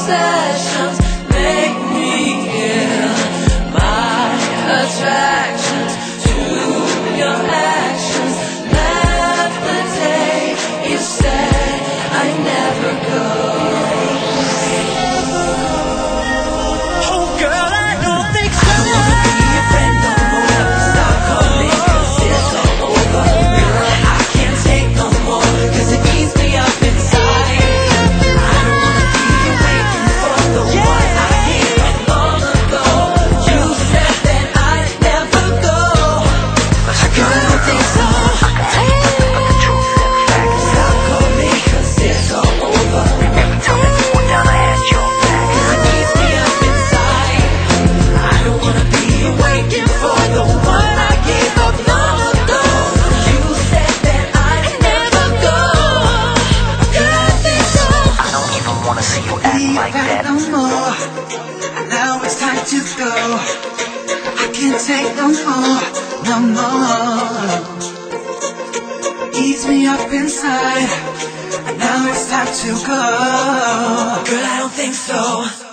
possessions make me ill. My attractions to your actions left the day you said I'd never go. No more. Now it's time to go. I can't take no more, no more. Ease me up inside. Now it's time to go. Girl, I don't think so.